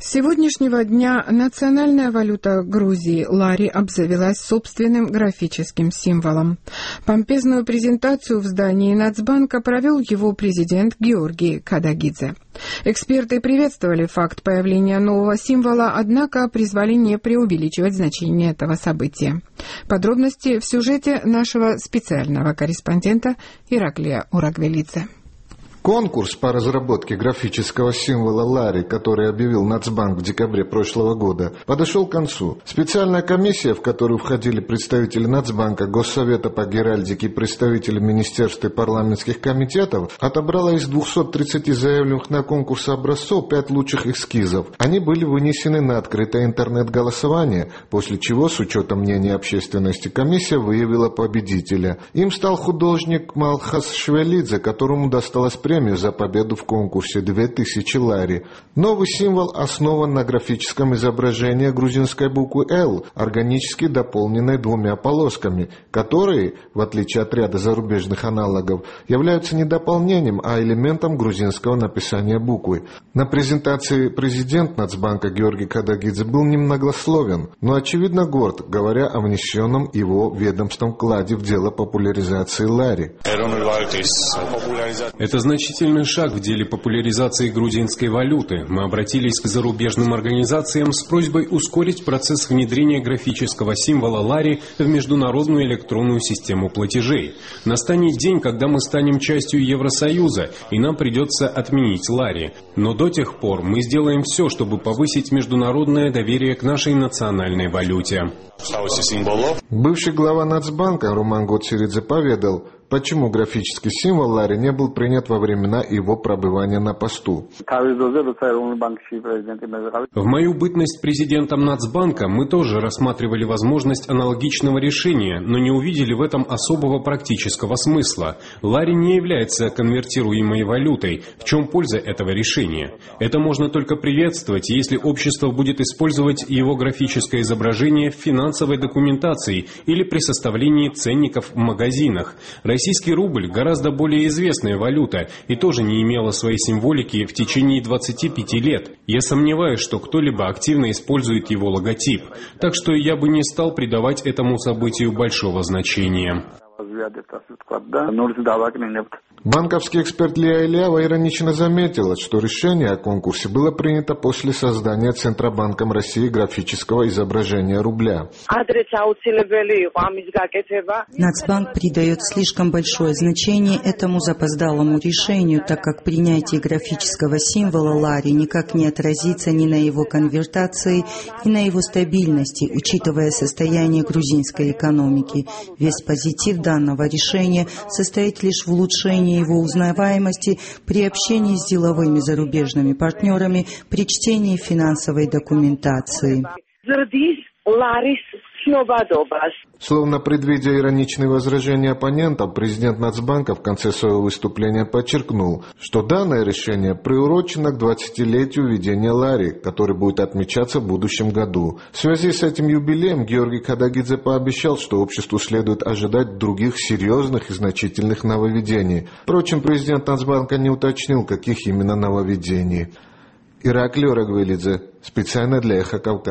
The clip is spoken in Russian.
С сегодняшнего дня национальная валюта Грузии лари обзавелась собственным графическим символом. Помпезную презентацию в здании Нацбанка провел его президент Георгий Кадагидзе. Эксперты приветствовали факт появления нового символа, однако призвали не преувеличивать значение этого события. Подробности в сюжете нашего специального корреспондента Ираклия Урагвелидзе. Конкурс по разработке графического символа лари, который объявил Нацбанк в декабре прошлого года, подошел к концу. Специальная комиссия, в которую входили представители Нацбанка, Госсовета по геральдике и представители министерств и парламентских комитетов, отобрала из 230 заявленных на конкурс образцов 5 лучших эскизов. Они были вынесены на открытое интернет-голосование, после чего, с учетом мнения общественности, комиссия выявила победителя. Им стал художник Малхас Швелидзе, которому досталась премия за победу в конкурсе 2000 лари. Новый символ основан на графическом изображении грузинской буквы «Л», органически дополненной 2 полосками, которые, в отличие от ряда зарубежных аналогов, являются не дополнением, а элементом грузинского написания буквы. На презентации президент Нацбанка Георгий Кадагидзе был немногословен, но очевидно горд, говоря о внесенном его ведомством вкладе в дело популяризации лари. Это значительный шаг в деле популяризации грузинской валюты. Мы обратились к зарубежным организациям с просьбой ускорить процесс внедрения графического символа лари в международную электронную систему платежей. Настанет день, когда мы станем частью Евросоюза, и нам придется отменить лари. Но до тех пор мы сделаем все, чтобы повысить международное доверие к нашей национальной валюте. Бывший глава Нацбанка Руман Гоциридзе поведал, почему графический символ лари не был принят во времена его пребывания на посту. В мою бытность президентом Нацбанка мы тоже рассматривали возможность аналогичного решения, но не увидели в этом особого практического смысла. Лари не является конвертируемой валютой. В чем польза этого решения? Это можно только приветствовать, если общество будет использовать его графическое изображение в финансовой документации или при составлении ценников в магазинах. Российский рубль гораздо более известная валюта и тоже не имела своей символики в течение 25 лет. Я сомневаюсь, что кто-либо активно использует его логотип, так что я бы не стал придавать этому событию большого значения. Банковский эксперт Лия Ильява иронично заметила, что решение о конкурсе было принято после создания Центробанком России графического изображения рубля. Нацбанк придает слишком большое значение этому запоздалому решению, так как принятие графического символа лари никак не отразится ни на его конвертации, ни на его стабильности, учитывая состояние грузинской экономики. Весь позитив данного решения состоит лишь в улучшении его узнаваемости при общении с деловыми зарубежными партнерами, при чтении финансовой документации. Словно предвидя ироничные возражения оппонентов, президент Нацбанка в конце своего выступления подчеркнул, что данное решение приурочено к 20-летию введения лари, который будет отмечаться в будущем году. В связи с этим юбилеем Георгий Кадагидзе пообещал, что обществу следует ожидать других серьезных и значительных нововведений. Впрочем, президент Нацбанка не уточнил, каких именно нововведений. Ираклий Урагвелидзе, специально для Эхо Кавказа.